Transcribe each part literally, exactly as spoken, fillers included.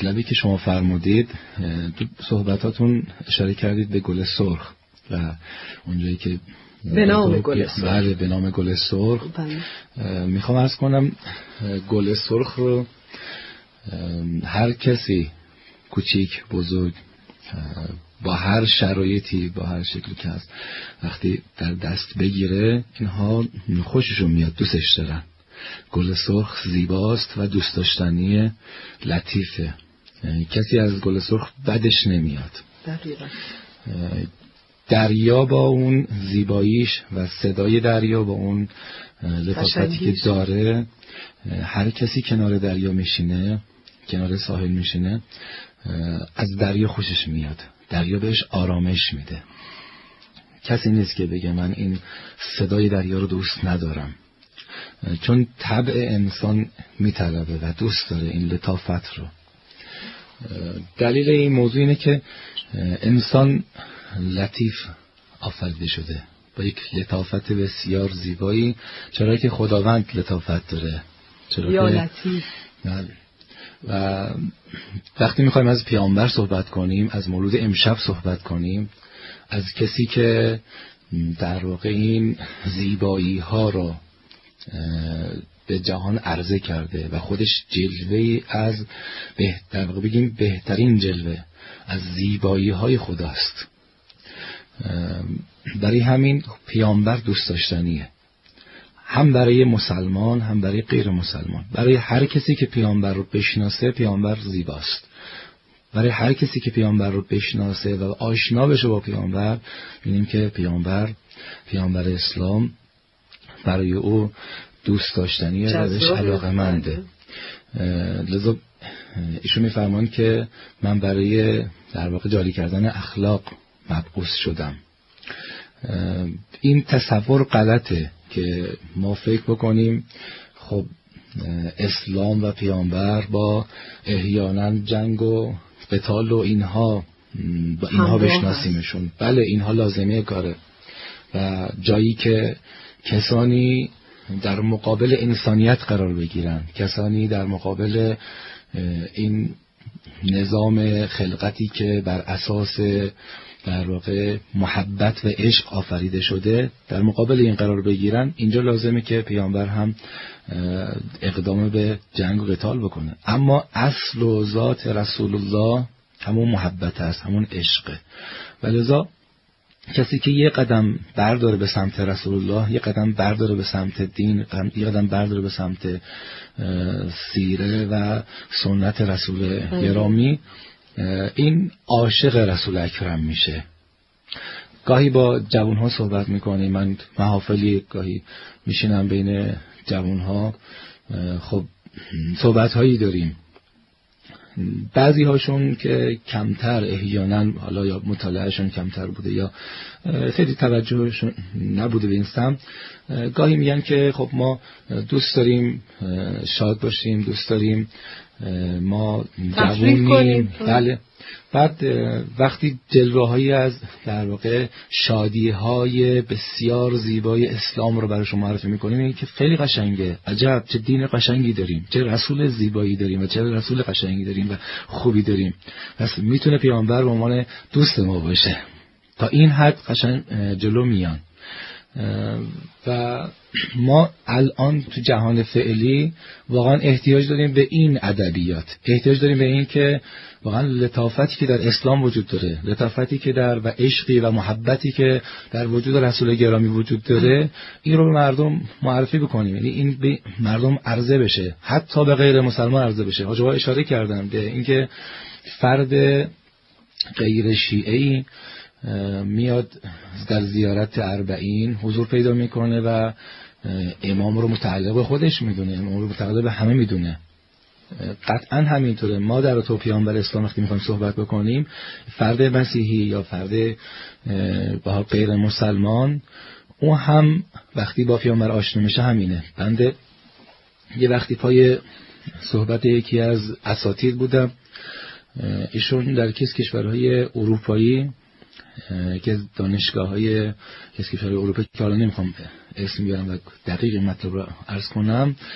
مطلبی که شما فرمودید، تو صحبتاتون اشاره کردید به گل سرخ و اونجایی که به نام گل سرخ. بله، به نام گل سرخ. میخوام عرض کنم گل سرخ رو هر کسی، کوچیک بزرگ، با هر شرایطی، با هر شکلی که هست، وقتی در دست بگیره اینها خوششون میاد، دوستش دارن. گل سرخ زیباست و دوست داشتنی، لطیفه. کسی از گل سرخ بدش نمیاد. دقیقاً. دریا با اون زیباییش و صدای دریا با اون لطافتی که داره، هر کسی کنار دریا میشینه، کنار ساحل میشینه، از دریا خوشش میاد. دریا بهش آرامش میده. کسی نیست که بگه من این صدای دریا رو دوست ندارم، چون طبع انسان میطلبه و دوست داره این لطافت رو. دلیل این موضوع اینه که انسان لطیف آفریده شده، با یک لطافت بسیار زیبایی. چرا که خداوند لطافت داره، چرا یا که لطیف. و وقتی میخوایم از پیامبر صحبت کنیم، از مولود امشب صحبت کنیم، از کسی که در واقع این زیبایی ها رو به جهان عرضه کرده و خودش جلوه‌ای از بهتر بگیم بهترین جلوه از زیبایی های خداست، برای همین پیامبر دوست داشتنیه، هم برای مسلمان هم برای غیر مسلمان. برای هر کسی که پیامبر رو بشناسه پیامبر زیباست. برای هر کسی که پیامبر رو بشناسه و آشنا بشه با پیامبر، ببینیم که پیامبر پیامبر اسلام برای او دوست داشتنیه و بهش علاقه‌منده. لذا ایشون میفرمان که من برای در واقع جاری کردن اخلاق مبعوث شدم. این تصور غلطه که ما فکر بکنیم خب اسلام و پیامبر با احیانا جنگ و قتال و اینها با اینها بشناسیمشون. بله، اینها لازمه کاره و جایی که کسانی در مقابل انسانیت قرار بگیرن، کسانی در مقابل این نظام خلقتی که بر اساس در واقع محبت و عشق آفریده شده، در مقابل این قرار بگیرن، اینجا لازمه که پیامبر هم اقدام به جنگ و قتال بکنه. اما اصل و ذات رسول الله همون محبت است، همون عشقه. ولذا کسی که یه قدم برداره به سمت رسول الله، یه قدم برداره به سمت دین، یه قدم برداره به سمت سیره و سنت رسول گرامی، این عاشق رسول اکرم میشه. گاهی با جوانها صحبت میکنیم، من محافلی گاهی میشینم بین جوانها، خب صحبت هایی داریم. بعضی هاشون که کمتر احیانا حالا یا مطالعهشون کمتر بوده یا خیلی توجهشون نبوده به این سمت، گاهی میگن که خب ما دوست داریم شاد باشیم، دوست داریم ما جوونیم. بله. بعد وقتی جلوه هایی از در واقع شادی های بسیار زیبای اسلام رو برای شما معرفی میکنیم، این که خیلی قشنگه، عجب چه دین قشنگی داریم، چه رسول زیبایی داریم و چه رسول قشنگی داریم و خوبی داریم. پس میتونه پیامبر به عنوان دوست ما باشه. تا این حد قشنگ جلو میان. و ما الان تو جهان فعلی واقعا احتیاج داریم به این ادبیات، احتیاج داریم به این که واقعا لطافتی که در اسلام وجود داره، لطافتی که در و عشقی و محبتی که در وجود رسول گرامی وجود داره، این رو به مردم معرفی بکنیم، یعنی این به مردم عرضه بشه، حتی به غیر مسلمان عرضه بشه. حاجی اشاره کردن به اینکه فرد غیر شیعی میاد در زیارت اربعین حضور پیدا میکنه و امام رو متعلق به خودش میدونه، امام رو متعلق به همه میدونه. قطعا همینطوره. ما در تو پیامبر اسلام وقتی میخوایم صحبت بکنیم، فرد مسیحی یا فرد با غیر مسلمان، اون هم وقتی با پیامبر آشنا میشه همینه. بنده یه وقتی پای صحبت یکی از اساتید بودم، ایشون در کس کشورهای اروپایی که دانشگاه‌های کشورهای اروپایی که حالا نمیخوام اسم بیارم و دقیق مطلب رو عرض کنم،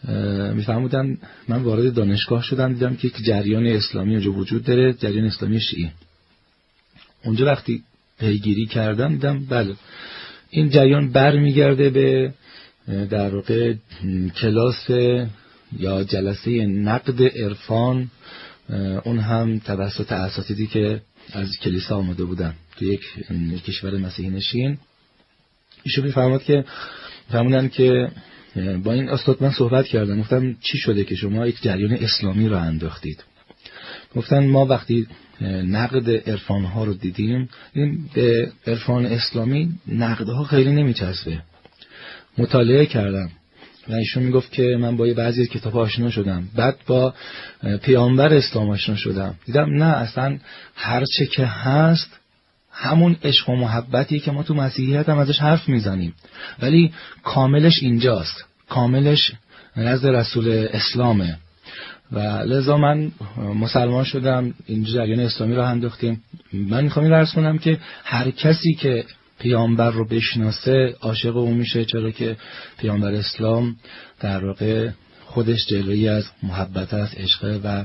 میفرمودن من وارد دانشگاه شدم، دیدم که یک جریان اسلامی اونجا وجود داره، جریان اسلامی شیعی. اونجا وقتی پیگیری کردم دیدم بله این جریان برمیگرده به در واقع کلاس یا جلسه نقد عرفان، اون هم توسط اساتیدی که از کلیسا آمده بودن تو یک کشور مسیحی نشین. ایشون میفرماد که فرمودن که با این استاد من صحبت کردم، گفتم چی شده که شما یک جریان اسلامی رو انداختید؟ گفتن ما وقتی نقد عرفان ها رو دیدیم، این به عرفان اسلامی نقدها خیلی نمیچسبه. مطالعه کردم و ایشون میگفت که من با یه بعضی کتاب آشنا شدم، بعد با پیامبر اسلام آشنا شدم، دیدم نه اصلا هر چه که هست همون عشق و محبتی که ما تو مسیحیت هم ازش حرف میزنیم، ولی کاملش اینجاست، کاملش نزد رسول اسلامه. و لذا من مسلمان شدم، این جریان اسلامی رو انداختیم. من میخوام این درس کنم که هر کسی که پیامبر رو بشناسه عاشق او میشه، چرا که پیامبر اسلام در واقع خودش جلوه‌ای از محبت است، عشق، و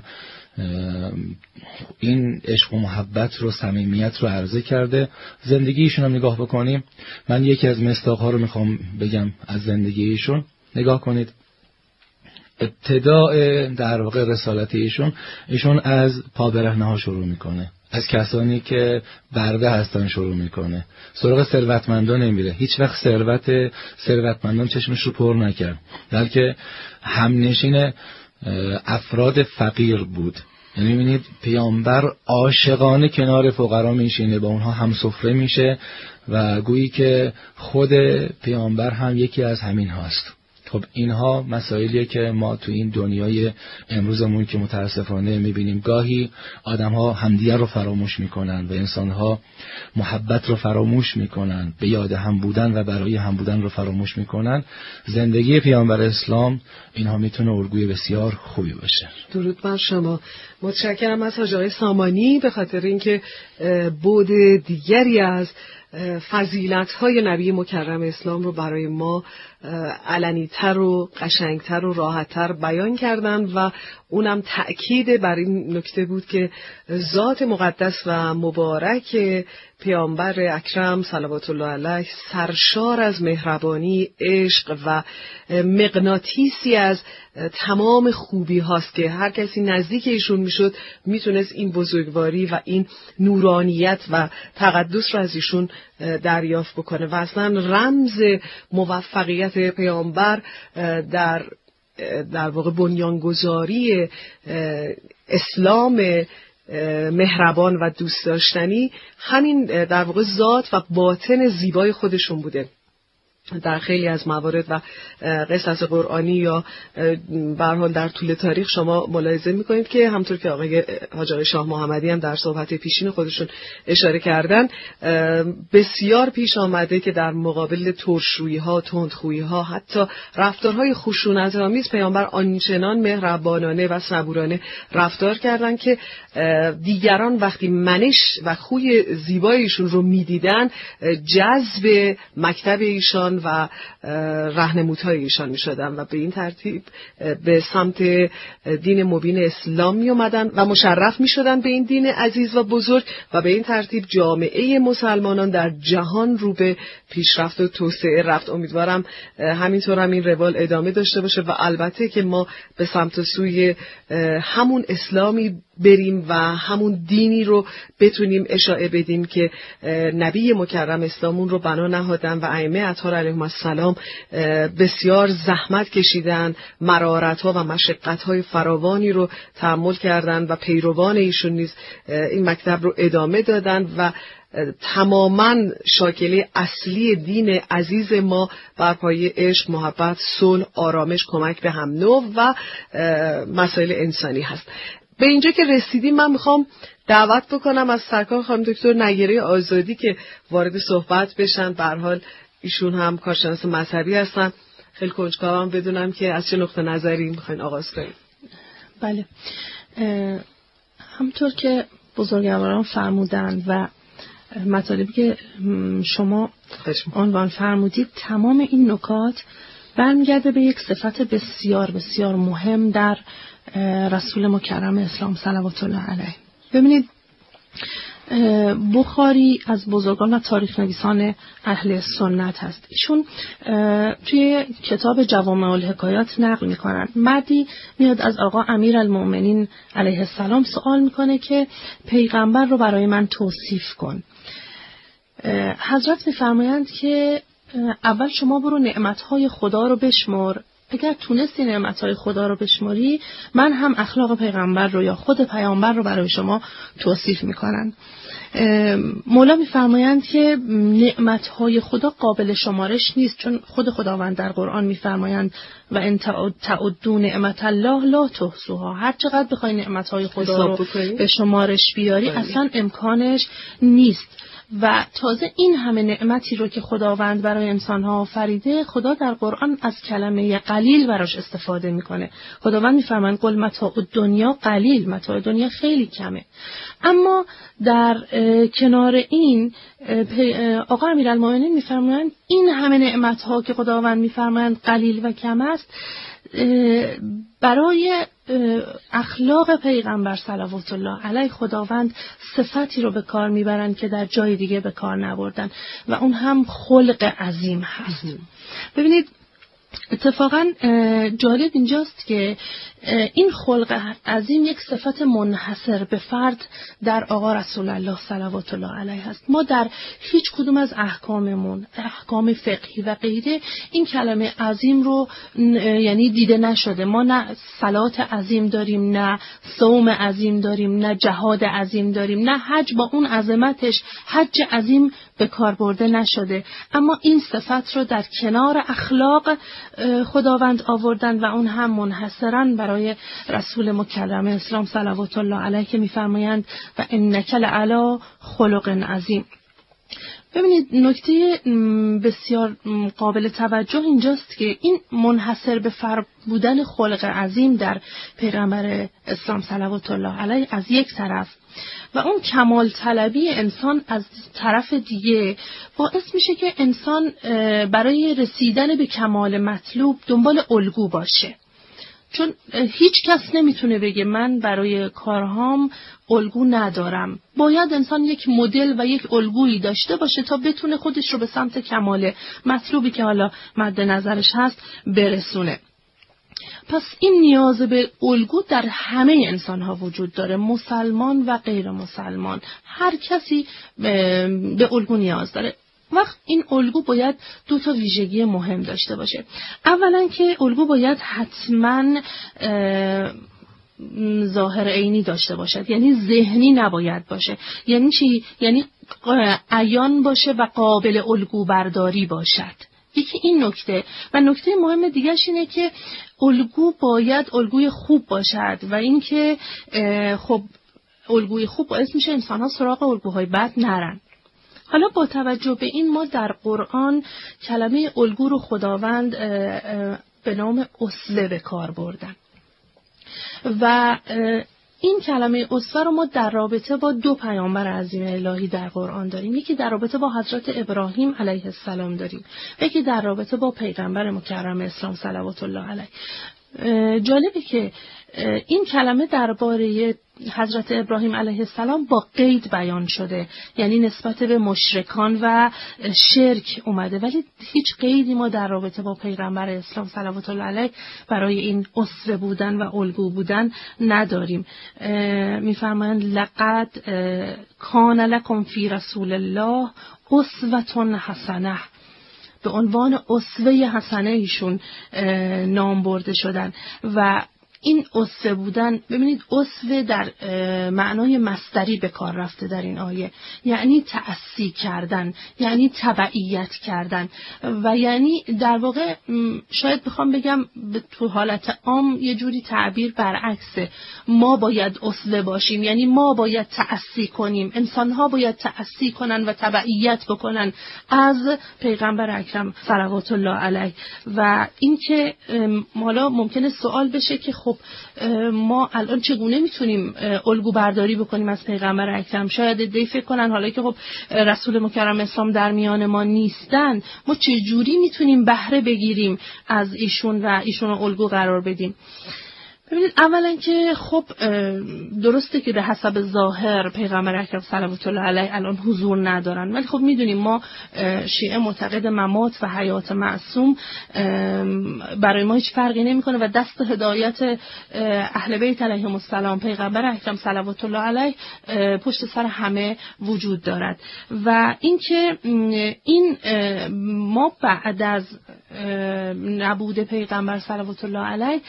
این عشق و محبت رو، صمیمیت رو عرضه کرده. زندگیشون هم نگاه بکنیم، من یکی از مصداق‌ها رو میخوام بگم از زندگیشون. نگاه کنید، ابتداء در واقع رسالت ایشون ایشون از پابرهنه ها شروع میکنه، از کسانی که برده هستن شروع میکنه، سراغ ثروتمندان نمیره. هیچ وقت ثروت ثروتمندان چشمش رو پر نکرد، بلکه همنشین افراد فقیر بود. یعنی می‌بینید پیامبر عاشقانه کنار فقرا میشینه، با اونها هم سفره میشه و گویی که خود پیامبر هم یکی از همین هاست. خب اینها مسائلیه که ما تو این دنیای امروزمون که متاسفانه میبینیم گاهی آدم‌ها همدیگر رو فراموش میکنن و انسان‌ها محبت رو فراموش میکنن، به یاد هم بودن و برای هم بودن رو فراموش میکنن. زندگی پیامبر اسلام اینها میتونه الگوی بسیار خوبی باشه. درود بر شما. متشکرم از حاج آقای سامانی به خاطر اینکه بعد دیگری از فضیلت‌های نبی مکرم اسلام رو برای ما علنی‌تر و قشنگتر و راحت‌تر بیان کردن و اونم تأکید بر این نکته بود که ذات مقدس و مبارک پیامبر اکرم صلوات الله علیه سرشار از مهربانی، عشق و مغناطیسی از تمام خوبی هاست که هر کسی نزدیک ایشون میشد میتونست این بزرگواری و این نورانیت و تقدس رو از ایشون دریافت بکنه و اصلا رمز موفقیت پیامبر در در واقع بنیانگذاری اسلام مهربان و دوست داشتنی همین در واقع ذات و باطن زیبای خودشون بوده. در خیلی از موارد و قصص قرآنی یا به هر حال در طول تاریخ شما ملاحظه می‌کنید که همونطور که آقای حاج آقای شاه محمدی هم در صحبت پیشین خودشون اشاره کردن، بسیار پیش آمده که در مقابل ترشرویی‌ها، تندخویی‌ها، حتی رفتارهای خشونت‌آمیز پیامبر آنچنان مهربانانه و صبورانه رفتار کردند که دیگران وقتی منش و خوی زیبای ایشون رو می‌دیدن جذب مکتب ایشان و راهنمودهای ایشان می شدن و به این ترتیب به سمت دین مبین اسلام می اومدن و مشرف می شدن به این دین عزیز و بزرگ و به این ترتیب جامعه مسلمانان در جهان رو به پیشرفت و توسعه رفت. امیدوارم همینطور هم این روال ادامه داشته باشه و البته که ما به سمت سوی همون اسلامی بریم و همون دینی رو بتونیم اشاعه بدیم که نبی مکرم اسلامون رو بنا نهادن و ائمه اطهار علیهم السلام بسیار زحمت کشیدن، مرارت‌ها و مشقت‌های فراوانی رو تحمل کردن و پیروان ایشون نیز این مکتب رو ادامه دادن و تماماً شاکله اصلی دین عزیز ما بر پایه عشق، محبت، صلح، آرامش، کمک به هم نوع و مسائل انسانی هست. به اینجا که رسیدیم من میخوام دعوت بکنم از سرکار خانم دکتر نیره آزادی که وارد صحبت بشن. به هر حال ایشون هم کارشناس مذهبی هستن، خیلی کنجکاوم بدونم که از چه نقطه نظری میخواین آغاز کنیم. بله، همونطور که بزرگواران فرمودند و مطالبی که شما عنوان فرمودید، تمام این نکات برمیگرده به یک صفت بسیار بسیار مهم در رسول مکرم اسلام صلوات الله علیه. ببینید بخاری از بزرگان و تاریخ نویسان اهل سنت هست. ایشون توی کتاب جوامع الحکایات نقل میکنن، مردی میاد از آقا امیرالمؤمنین علیه السلام سوال میکنه که پیغمبر رو برای من توصیف کن. حضرت میفرمایند که اول شما برو نعمتهای خدا رو بشمر، اگر تونستی نعمتهای خدا رو بشماری من هم اخلاق پیغمبر رو یا خود پیامبر رو برای شما توصیف میکنن. مولا میفرمایند که نعمتهای خدا قابل شمارش نیست، چون خود خداوند در قرآن میفرمایند و ان تعدوا نعمت الله لا تحصوها، هر چقدر بخوای نعمتهای خدا رو به شمارش بیاری اصلا امکانش نیست. و تازه این همه نعمتی رو که خداوند برای انسان‌ها آفریده، خدا در قرآن از کلمه قلیل براش استفاده میکنه. خداوند میفرماند قل متاع الدنیا قلیل، متاع دنیا خیلی کمه. اما در کنار این آقا امیرالمؤمنین میفرمایند این همه نعمت‌ها که خداوند میفرمایند قلیل و کم است، برای اخلاق پیغمبر صلوات الله علیه خداوند صفتی رو به کار میبرند که در جای دیگه به کار نبردن و اون هم خلق عظیم هست. ببینید اتفاقا جالب اینجاست که این خلق عظیم یک صفت منحصر به فرد در آقا رسول الله صلوات الله علیه هست. ما در هیچ کدوم از احکاممون، احکام فقهی و غیره، این کلمه عظیم رو یعنی دیده نشده. ما نه صلات عظیم داریم، نه صوم عظیم داریم، نه جهاد عظیم داریم، نه حج با اون عظمتش حج عظیم به کار برده نشده. اما این صفت رو در کنار اخلاق خداوند آوردن و اون هم منحصراً برای رسول مکرم اسلام صلوات الله علیه که میفرمایند و انک لعلی خلق عظیم. ببینید نکته بسیار قابل توجه اینجاست که این منحصر به فرد بودن خلق عظیم در پیغمبر اسلام صلوات الله علیه از یک طرف و اون کمال طلبی انسان از طرف دیگه باعث میشه که انسان برای رسیدن به کمال مطلوب دنبال الگو باشه. چون هیچ کس نمیتونه بگه من برای کارهام الگو ندارم. باید انسان یک مدل و یک الگویی داشته باشه تا بتونه خودش رو به سمت کمال مطلوبی که حالا مد نظرش هست برسونه. پس این نیاز به الگو در همه انسان ها وجود داره، مسلمان و غیر مسلمان. هر کسی به الگو نیاز داره. وقت این الگو باید دو تا ویژگی مهم داشته باشه. اولا که الگو باید حتما ظاهر عینی داشته باشد، یعنی ذهنی نباید باشه. یعنی چی؟ یعنی عیان باشه و قابل الگو برداری باشد. یکی این نکته. و نکته مهم دیگرش اینه که الگو باید الگوی خوب باشد و اینکه خب الگوی خوب باعث میشه انسان‌ها سراغ الگوهای بد نرن. حالا با توجه به این ما در قرآن کلمه الگو رو خداوند به نام اسوه به کار بردن و این کلمه اسوه رو ما در رابطه با دو پیامبر عظیم الهی در قرآن داریم. یکی در رابطه با حضرت ابراهیم علیه السلام داریم، یکی در رابطه با پیغمبر مکرم اسلام صلوات الله علیه. جالبه که این کلمه درباره حضرت ابراهیم علیه السلام با قید بیان شده، یعنی نسبت به مشرکان و شرک اومده، ولی هیچ قیدی ما در رابطه با پیغمبر اسلام صلوات الله علیه برای این اسوه بودن و الگو بودن نداریم. میفرمایند لقد کان لکم فی رسول الله اسوة حسنه، به عنوان اسوه حسنه ایشون نام برده شدن. و این اسوه بودن، ببینید اسوه در معنای مصدری به کار رفته در این آیه، یعنی تأسی کردن، یعنی تبعیت کردن و یعنی در واقع شاید بخوام بگم تو حالت عام یه جوری تعبیر برعکسه. ما باید اسوه باشیم، یعنی ما باید تأسی کنیم، انسان‌ها باید تأسی کنن و تبعیت بکنن از پیغمبر اکرم صلوات الله علیه. و این که حالا ممکنه سوال بشه که خب ما الان چگونه میتونیم الگو برداری بکنیم از پیغمبر اکرم؟ شاید ایده فکر کنن حالا که خب رسول مکرم اسلام در میان ما نیستن، ما چه جوری میتونیم بهره بگیریم از ایشون و ایشون رو الگو قرار بدیم؟ ببینید، اولا که خب درسته که به حسب ظاهر پیغمبر اکرم صلوات الله علیه الان حضور ندارن، ولی خب میدونیم ما شیعه معتقد ممات و حیات معصوم برای ما هیچ فرقی نمیکنه و دست هدایت اهل بیت علیهم السلام پیغمبر اکرم صلوات الله علیه پشت سر همه وجود دارد. و اینکه این ما بعد از نبود پیغمبر صلوات الله علیه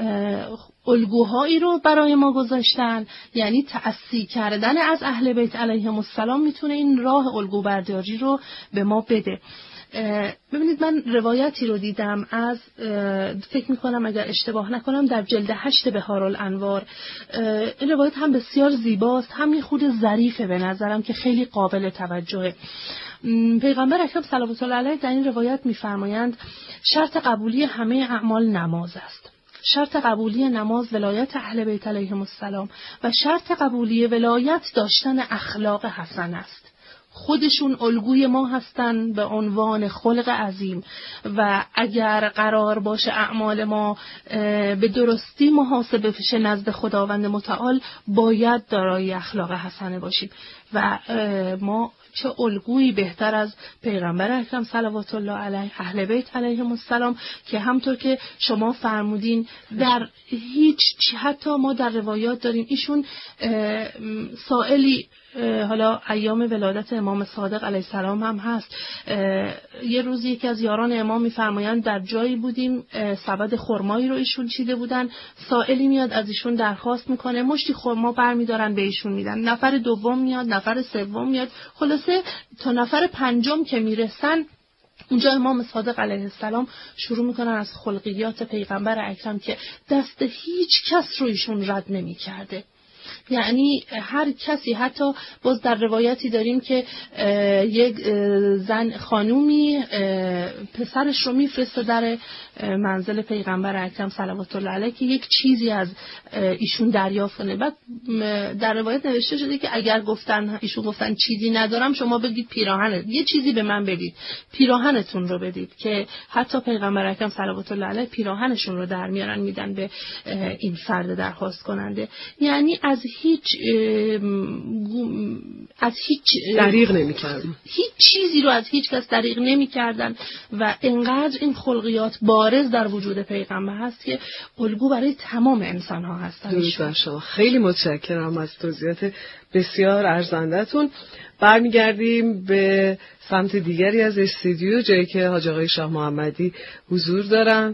الگوهایی رو برای ما گذاشتن، یعنی تأسی کردن از اهل بیت علیهم السلام میتونه این راه الگو برداری رو به ما بده. ببینید، من روایتی رو دیدم از، فکر میکنم اگر اشتباه نکنم در جلد هشت بهارالانوار. این روایت هم بسیار زیباست، هم یه خود ظریفه به نظرم که خیلی قابل توجهه. پیغمبر اکرم صلوات الله علیه در این روایت میفرمایند شرط قبولی همه اعمال نماز است. شرط قبولی نماز ولایت اهل بیت علیهم السلام و شرط قبولی ولایت داشتن اخلاق حسن است. خودشون الگوی ما هستن به عنوان خلق عظیم و اگر قرار باشه اعمال ما به درستی محاسبه بشه نزد خداوند متعال، باید دارای اخلاق حسنه باشیم و ما چه الگویی بهتر از پیغمبر اکرم صلوات الله علیه اهل بیت علیهم السلام که همطور که شما فرمودین در هیچ چی، حتی ما در روایات داریم ایشون سائلی، حالا ایام ولادت امام صادق علیه السلام هم هست، یه روزی یکی از یاران امام میفرمایند در جایی بودیم سبد خرمایی رو ایشون چیده بودن، سائلی میاد از ایشون درخواست میکنه، مشتی خرما برمیدارن به ایشون میدن، نفر دوم میاد، نفر سوم میاد، خلاصه تا نفر پنجم که میرسن اونجا امام صادق علیه السلام شروع میکنن از خلقیات پیغمبر اکرم که دست هیچ کس رو ایشون رد نمیکرده. یعنی هر کسی، حتی باز در روایتی داریم که یک زن خانومی پسرش رو میفرسته در منزل پیغمبر اکرم صلوات الله علیه که یک چیزی از ایشون دریافت کنه. بعد در روایت نوشته شده که اگر گفتن ایشون گفتن چیزی ندارم، شما بگید پیراهنت، یه چیزی به من بدید، پیراهنتون رو بدید، که حتی پیغمبر اکرم صلوات الله علیه پیراهنشون رو در میارن میدن به این فرد درخواست کننده. یعنی از هیچ از هیچ دریغ نمی‌کردن، هیچ چیزی رو از هیچ کس دریغ نمی‌کردن و انقدر این خلقیات بارز در وجود پیغمبر هست که الگو برای تمام انسان‌ها هستن. درود بر شما. خیلی متشکرم از توضیحات بسیار ارزنده‌تون. برمیگردیم به سمت دیگری از استودیو، جایی که حاج آقای شاه محمدی حضور دارن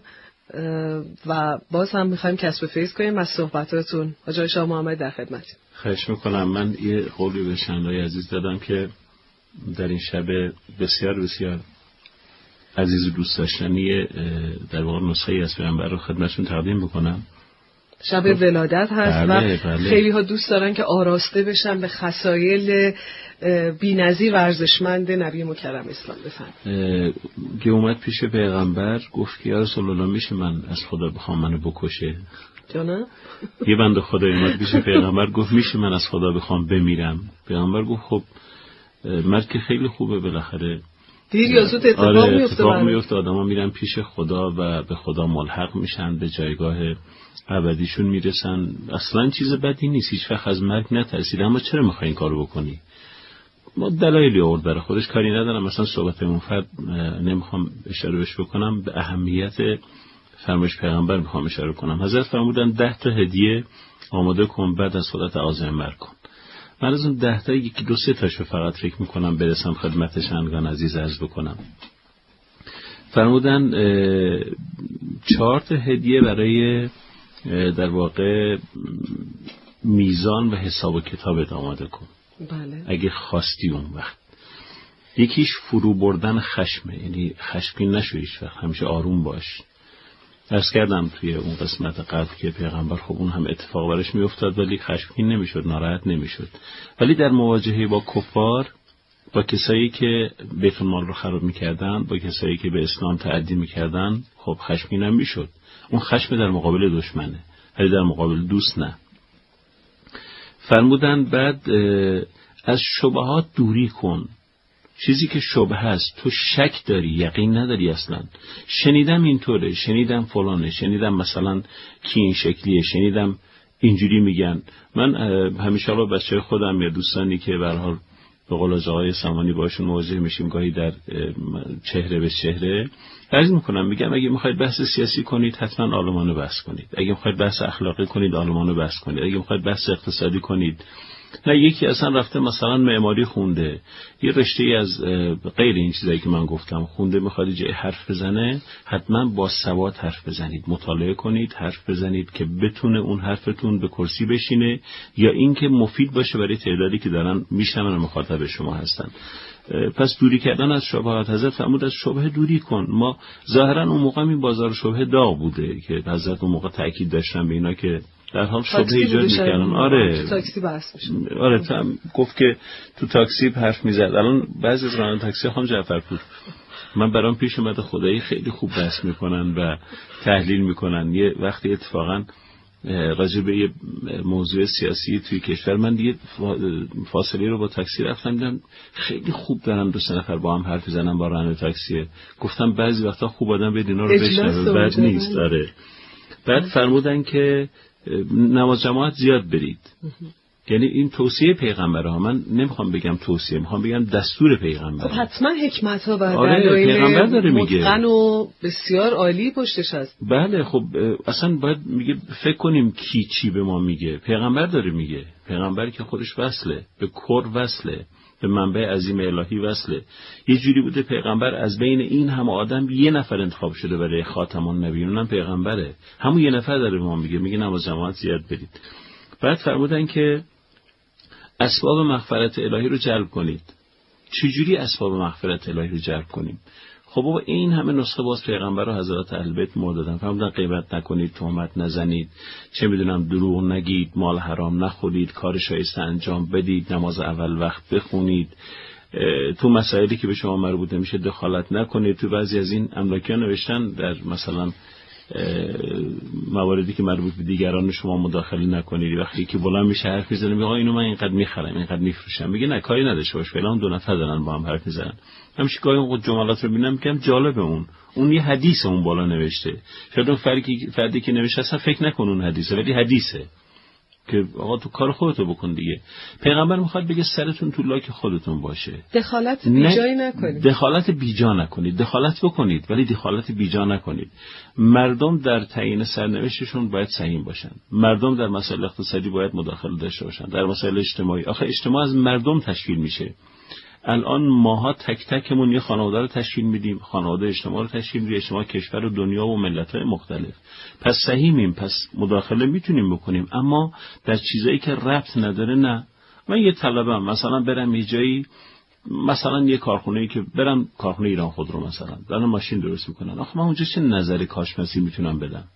و باز هم میخوایم کسب فیض کنیم از صحبتاتون. حاج آقای شاه محمدی در خدمت. خواهش میکنم. من یه قولی به شنوای عزیز دادم که در این شب بسیار بسیار عزیز و دوست داشتنی در واقع نسخه‌ای از پیغمبر رو خدمتتون تقدیم بکنم. شب ولادت هست. بله، و بله. خیلی ها دوست دارن که آراسته بشن به خصایل بی‌نظیر و ارزشمند نبی مکرم اسلام. بفرمایید. که اومد پیش پیغمبر گفت که یا رسول الله میشه من از خدا بخوام منو بکشه؟ جانم؟ یه بنده خدا اومد پیش پیغمبر گفت میشه من از خدا بخوام بمیرم؟ پیغمبر گفت خب مرد که خیلی خوبه، بالاخره دیر یا زود اتفاق آره میفته. اتفاق میفته، آدما میرن پیش خدا و به خدا ملحق میشن، به جایگاه ابدیشون میرسن. اصلا چیز بدی نیست، هیچ وقت از مرگ نترسید، اما چرا میخوای این کارو بکنی؟ ما دلایلی آورد برای خودش، کاری ندارم، مثلا صحبت منفرد نمیخوام اشاره بهش بکنم، به اهمیت فرمایش پیغمبر میخوام اشاره کنم. حضرت فرمودن ده تا هدیه آماده کن بعد از خودت آزمایش کن. من از اون ده تا یکی دو سه تاشو فقط فکر میکنم برسم خدمت شنگان عزیز عرض بکنم. فرمودن چهار تا هدیه برای در واقع میزان و حساب و کتابت آماده کن. بله. اگه خواستی اون وقت. یکیش فرو بردن خشمه، یعنی خشمگین نشو هیچ وقت، همیشه آروم باش. عرض کردم توی اون قسمت قبل که پیغمبر خب اون هم اتفاق برش میافتاد ولی خشمگین نمیشد، ناراحت نمیشد. ولی در مواجهه با کفار، با کسایی که بیت المال رو خراب میکردن، با کسایی که به اسلام تعدی میکردن، خب خشمگین هم میشد. اون خشم در مقابل دشمنه. ولی در مقابل دوست نه. فرمودن بعد از شبهات دوری کن. چیزی که شبهه است تو شک داری، یقین نداری اصلا. شنیدم اینطوره، شنیدم فلانه، شنیدم مثلا کی این شکلیه، شنیدم اینجوری میگن. من همیشه با بچه خودم یا دوستانی که به هر حال به قول آقای سامانی باشون مواجه میشیم گاهی در چهره به چهره، عرض میکنم میگم اگه میخواید بحث سیاسی کنید حتما آلمانو بحث کنید، اگه میخواید بحث اخلاقی کنید آلمانو بحث کنید، اگه میخواید بحث اقتصادی کنید. نه یکی اصلا رفته مثلا معماری خونده، یه رشته ای از غیر این چیزایی که من گفتم خونده، میخواد جای حرف بزنه، حتما با سواد حرف بزنید، مطالعه کنید، حرف بزنید که بتونه اون حرفتون به کرسی بشینه یا اینکه مفید باشه برای تعدادی که دارن میشنون و مخاطب شما هستن. پس دوری کردن از شبهات، حضرت فرمود از شبهه دوری کن. ما ظاهرا اون موقع این بازار شبهه داغ بوده که حضرت اون موقع تاکید داشتن به اینا که در حال شبهه ایجاد میکردن. آره تو تاکسی بحث میشه. آره تا گفت که تو تاکسی حرف میزد. الان بعضی از راننده تاکسی هم جعفرپور من برام پیش اومده خدایی خیلی خوب بحث میکنن و تحلیل میکنن. یه وقتی اتفاقا راجع به یه موضوع سیاسی توی کشور من دیگه فاصله رو با تاکسی رفتم دیدم خیلی خوب دارن دو سه نفر با هم حرف میزنن با راننده تاکسی. گفتم بعضی وقتا خوب آدم به اینا رو بشنوه، بد نیست. آره بعد فرمودن که نماز جماعت زیاد برید. یعنی این توصیه پیغمبره ها، من نمیخوام بگم توصیه، میخوام بگم دستور پیغمبر. خب حتما حکمت ها و آره پیغمبر داره میگه متقن و بسیار عالی پشتش هست. بله خب اصلا باید میگه فکر کنیم کی چی به ما میگه. پیغمبر داره میگه، پیغمبر که خودش وصله به کور، وصله به منبع عظیم الهی وصله. یه جوری بوده پیغمبر از بین این همه آدم یه نفر انتخاب شده برای خاتم النبیین، اونم پیغمبره. همون یه نفر داره به ما میگه، میگه نماز جماعت زیاد برید. بعد فرمودن که اسباب مغفرت الهی رو جلب کنید. چجوری اسباب مغفرت الهی رو جلب کنیم؟ خب بابا این همه نسخه باز پیغمبر و حضرات اهل بیت ما دادن. فرمودن غیبت نکنید، تهمت نزنید، چه میدونم دروغ نگید، مال حرام نخورید، کار شایسته انجام بدید، نماز اول وقت بخونید، تو مسائلی که به شما مربوط نمیشه دخالت نکنید. تو بعضی از این املاکیان نوشتن در مثلا مواردی که مربوط به دیگران شما مداخله نکنید. وقتی که بلند میشه حرف میزنه میگه آقا اینو من اینقدر میخرم، اینقدر میفروشم، میگه نه کاری نداشته باش، فعلا دو نفر دارن با هم حرف میزنن. همیشه گاهی اون جملات رو ببینم میگم جالبه، اون اون یه حدیث اون بالا نوشته. شاید اون فردی فردی که نوشته اصلا فکر نکنه اون حدیثه، ولی حدیثه که آقا تو کار خودتو بکن دیگه. پیغمبر میخواد بگه سرتون تو لاک خودتون باشه، دخالت بیجایی نکنید. دخالت بیجا نکنید، دخالت بکنید ولی دخالت بیجا نکنید. مردم در تعیین سرنوشتشون باید سهیم باشن، مردم در مسائل اقتصادی باید مداخله داشته باشن، در مسائل اجتماعی. آخه اجتماع از مردم تشکیل میشه. الان ماها تک تکمون یه خانواده رو تشکیل میدیم، خانواده اجتماع رو تشکیل میدیم، اجتماع کشور و دنیا و ملت‌های مختلف. پس سهیمیم، پس مداخله میتونیم بکنیم، اما در چیزایی که ربط نداره نه. من یه طلبم مثلا برم یه جایی، مثلا یه کارخونه‌ای که برم کارخونه ایران خودرو مثلا دارن ماشین درست میکنن، آخه من اونجا چه نظر کارشناسی میتونم بدم؟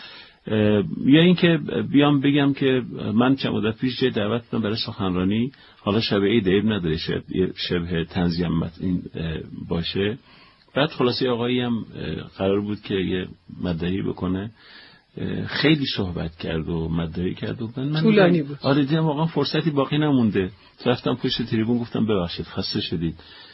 یا اینکه بیام بگم که من چند مدت پیش جای دعوت دادم برای سخنرانی، حالا شب عید عیب نداره، شب شبه تنزیه این باشه. بعد خلاصه آقایی هم قرار بود که یه مدعی بکنه، خیلی صحبت کرد و مدعی کرد و من طولانی بود. آره دیدم واقعا فرصتی باقی نمونده. رفتم پشت تریبون گفتم ببخشید خسته شدید،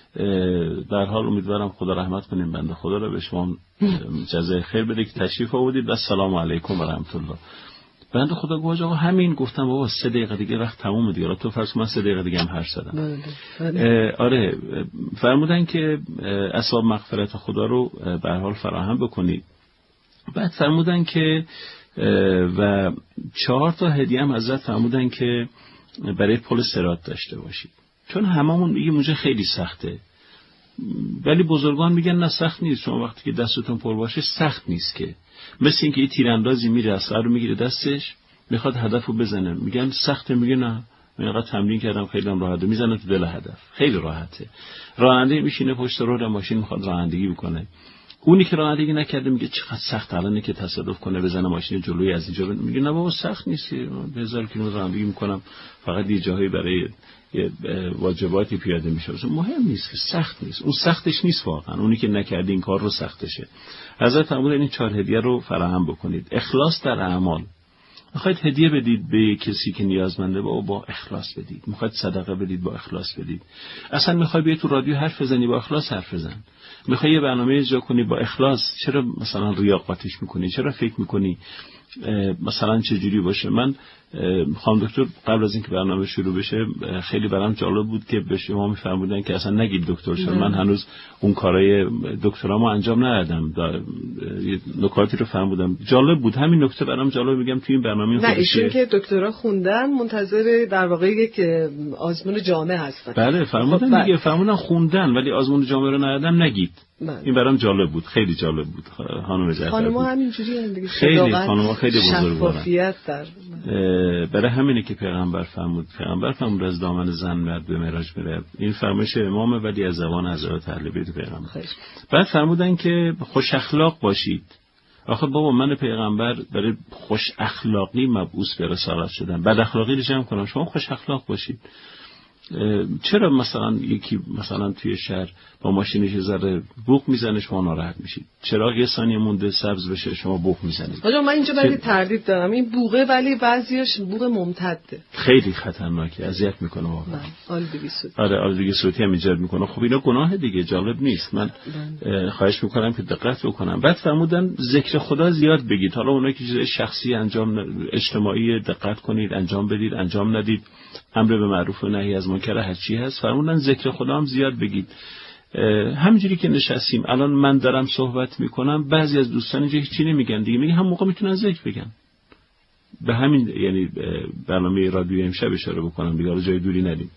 در حال امیدوارم خدا رحمت کنیم بنده خدا رو، به شما جزای خیر بده که تشریف آوردید و سلام علیکم و رحمت الله. بنده خدا گفت آقا همین. گفتم بابا سه دقیقه دیگه وقت تموم دیگه، تو فرض کن من سه دقیقه دیگه هم حرف زدم. آره فرمودن که اسباب مغفرت خدا رو به هر حال فراهم بکنید. بعد فرمودن که و چهار تا هدیه هم حضرت فرمودن که برای پل صراط داشته باشید، چون هممون میگیم اونجا خیلی سخته، ولی بزرگان میگن نه سخت نیست. شما وقتی که دستتون پر باشه سخت نیست که. مثل اینکه یه تیراندازی میره اسلحه رو میگیره دستش میخواد هدفو بزنه، میگن سخته، میگه نه من اینقدر تمرین کردم خیلی هم راحته، میزنه تو دل هدف، خیلی راحته. راننده میشینه پشت رول ماشین میخواد رانندگی بکنه، اونی که رانندگی نکرده میگه چقدر سخت الان که تصادف کنه بزنه ماشین جلوی از اینجا، میگه نه بابا سخت نیست، به هزار کیلومتر رانندگی میکنم، فقط یه جاهایی برای واجباتی پیاده میشه، مهم نیست که سخت نیست. اون سختش نیست واقعا، اونی که نکرده این کار رو سختشه. حضرت فرمودن این چهار هدیه رو فراهم بکنید. اخلاص در اعمال، میخواید هدیه بدید به کسی که نیازمنده، با با اخلاص بدید. میخواید صدقه بدید، با اخلاص بدید. اصلا میخوای بیای تو رادیو حرف بزنی، با اخلاص حرف بزن. میخوای یه برنامه اجرا کنی، با اخلاص. چرا مثلا ریا قاطیش میکنی؟ چرا فکر میکنی مثلا چه جوری باشه؟ من خانم دکتر قبل از اینکه برنامه شروع بشه خیلی برام جالب بود که به شما میفرمودن که اصلا نگید دکتر شد. من هنوز اون کارهای دکترامو انجام ندادم. نکاتی رو فرمودم، جالب بود. همین نکته برام جالب، میگم تو این برنامه نه ایشون که دکترا خوندن منتظر در واقع یک آزمون جامعه هستن. بله فرمودن دیگه، فرمودن خوندن ولی آزمون جامعه رو ندادن نگید. من. این برام جالب بود، خیلی جالب بود. خانم جعفر خانم‌ها همینجوری هم دیگه، خیلی خانم‌ها خیلی بزرگوارن. شفافیت در برای همینه که پیغمبر فرمود، پیغمبر فرمود از دامن زن مرد به معراج میره. این فرمایش امامه ولی از زبان حضرت اهل بیت پیغمبر. خیلی. بعد فرمودن که خوش اخلاق باشید. آخه بابا من پیغمبر برای خوش اخلاقی مبعوث به رسالت شدم. بد اخلاقی رو جمع کنم. شما خوش اخلاق باشید. چرا مثلا یکی مثلا توی شهر با ماشینش ذره بوق میزنه شما ناراحت میشید؟ چرا یه ثانیه مونده سبز بشه شما بوق میزنید؟ آجا من اینجا برای تردید دارم، این بوقه ولی بعضیاش بوق ممتده، خیلی خطرناکه، اذیت میکنه واقعا. آلودگی صوتی. آره آلودگی صوتی هم ایجاد میکنه. خب اینا گناه دیگه، جالب نیست. من خواهش میکنم که دقت بکنم. بعد فرمودن ذکر خدا زیاد بگید. حالا اونایی که چیز شخصی انجام اجتماعی دقت کنید، انجام بدید، انجام ندید. امر به معروف و نهی از منکر هر چی هست. فرمودن ذکر خدا هم زیاد بگید. همینجوری که نشستیم الان من دارم صحبت میکنم، بعضی از دوستان اینجا هیچی نمیگن دیگه، میگه هم موقع میتونن ذکر بگن. به همین یعنی برنامه رادیویی امشب اشاره بکنم دیگه، جای دوری ندیم.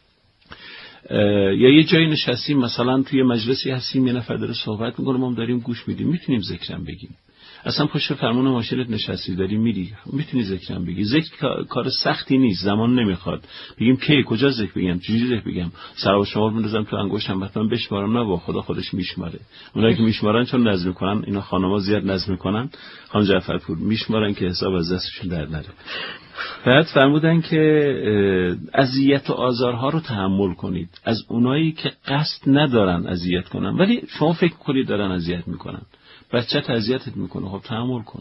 یا یه جایی نشستیم مثلا توی مجلسی هستیم، یه نفر داره صحبت میکنه، ما هم داریم گوش میدیم، میتونیم ذکرم بگیم. اصلا پشت فرمون ماشینت نشستی داری میری، میتونی ذکرم بگی. ذکر کار سختی نیست، زمان نمیخواد. بگیم کی کجا ذکر بگم، چجوری ذکر بگم، سر و شمار بندازم تو انگشتم مثلا بشمارم؟ نه با خدا خودش میشماره. اونایی که میشمارن چون نظم میکنن، اینا خانم‌ها زیاد نظم میکنن، خانم جعفرپور میشمارن که حساب از دستشون در نره. بعد فرمودن که اذیت و آزارها رو تحمل کنید از اونایی که قصد ندارن اذیت کنن ولی شما فکر کنید دارن اذیت میکنن. بچه‌ت اذیتت میکنه، خب تحمل کن.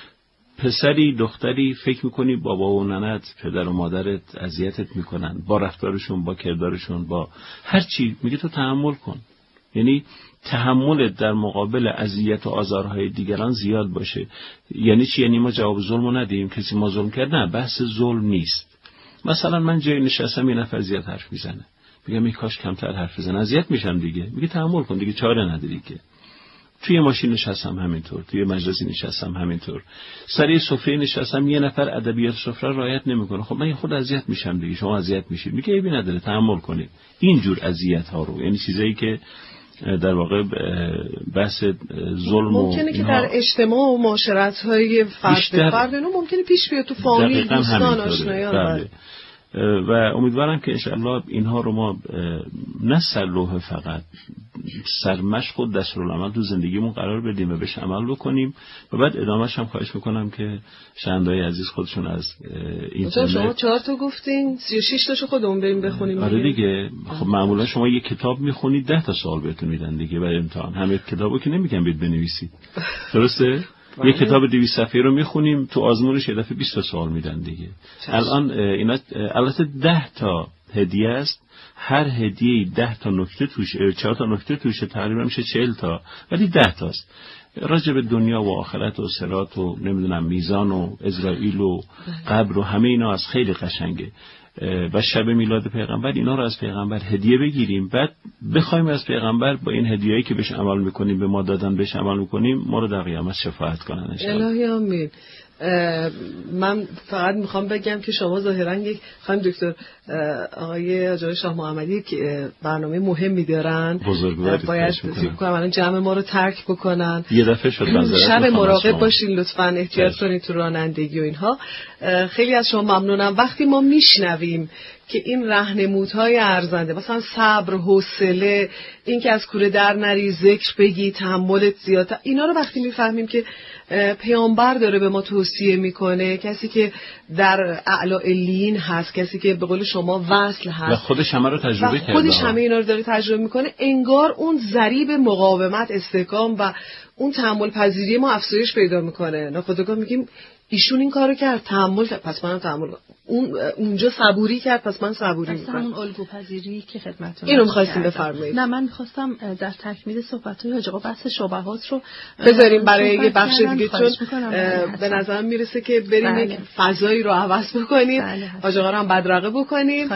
پسری دختری فکر میکنی بابا و ننت پدر و مادرت اذیتت میکنن با رفتارشون، با کردارشون، با هر چی، میگه تو تحمل کن. یعنی تحملت در مقابل اذیت و آزارهای دیگران زیاد باشه. یعنی چی؟ یعنی ما جواب ظلمو ندیم، کسی ما ظلم کرد؟ نه، بحث ظلم نیست. مثلا من جای نشستم یه نفر زیاد حرف میزنه، میگم ای کاش کمتر حرف بزنه، اذیت میشم دیگه. میگه تحمل کن دیگه، چاره نداری که. توی ماشین نشستم همینطور، توی مجلسی نشستم همینطور، سر سفره نشستم یه نفر ادبیات سفره رعایت نمیکنه، خب من خود اذیت میشم دیگه، شما اذیت میشید. میگه عیبی نداره، تحمل کنید. اینجور اذیت ها رو، یعنی چیزایی که در واقع بحث ظلم و ممکنه که در اجتماع و معاشرت های فرد به فرد اینو ممکنه پیش بیاد، تو فامیل، دوستان، آشنایان. و امیدوارم که انشاءالله اینها رو ما نه سرلوحه فقط سرمشق و دستورالعمل تو زندگیمون قرار بدیم و بهش عمل بکنیم و بعد ادامهش هم خواهش میکنم که شنونده‌های عزیز خودشون از اینترنت. شما چهار تا گفتین، سی و شش تاشو خودمون بریم بخونیم. آره دیگه. خب معمولا شما یک کتاب میخونید ده تا سوال بهتون میدن دیگه برای امتحان. همه کتابو که نمیگن بید بنویسید. درسته؟ یه کتاب دویست صفحه‌ای رو میخونیم، تو آزمونش یه دفعه بیست تا سوال میدن دیگه. الان اینا البته ده تا هدیه است، هر هدیه ده تا نکته توش، چهار تا نکته توشه، تقریبا میشه چهل تا، ولی ده تاست. راجع به دنیا و آخرت و صراط و نمیدونم میزان و اسرائیل و قبر و همه اینا از خیلی قشنگه. و شب میلاد پیغمبر اینا رو از پیغمبر هدیه بگیریم، بعد بخوایم از پیغمبر با این هدیه‌ای که بهش عمل میکنیم، به ما دادن بهش عمل میکنیم، ما رو در قیامت شفاعت کنن ان شاء الله. الهی آمین. من فقط میخوام بگم که شما ظاهرا یک خانم دکتر آقای آقای شاه محمدی که برنامه مهمی دارن، باید فکر کنم الان جمع ما رو ترک بکنن. یه دفعه شد شب مراقب باشین لطفاً، احتیاط کنید تو رانندگی و اینها. خیلی از شما ممنونم. وقتی ما میشنویم که این راهنمودهای ارزنده، مثلا صبر، حوصله، این که از کوره در نری، ذکر بگی، تحملت زیاد، اینا رو وقتی میفهمیم که پیامبر داره به ما توصیه میکنه، کسی که در اعلی علیین هست، کسی که به قول شما وصل هست و خودش همه رو تجربه کرده، خودش همه اینا رو داره تجربه میکنه، انگار اون ضریب مقاومت، استحکام و اون تحمل پذیری ما افزایش پیدا میکنه. ناخودآگاه میگیم ایشون این کارو کرد، تحمل کرد، پس منم تحمل کنم. اون اونجا صبوری کرد، پس من صبوری میکنم. همون الگوپذیری که خدمتتون اینو می‌خواستیم بفرمایید. نه، من می‌خواستم در تکمیل صحبت‌های حاج آقا بحث شبهات رو بذاریم برای یه بخش دیگه، چون به نظر نظرم میرسه که بریم یک فضایی رو عوض بکنیم، حاج آقا رو هم بدرقه بکنیم.